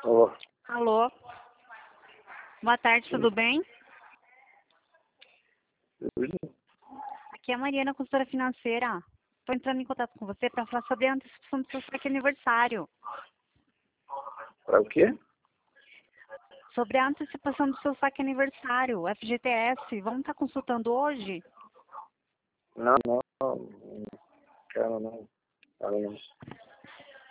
Alô? Alô? Boa tarde, tudo bem? Aqui é a Mariana, consultora financeira. Estou entrando em contato com você para falar sobre a antecipação do seu saque aniversário. Para o quê? Sobre a antecipação do seu saque aniversário, FGTS. Vamos estar consultando hoje? Não, não. Quero não. Quero não.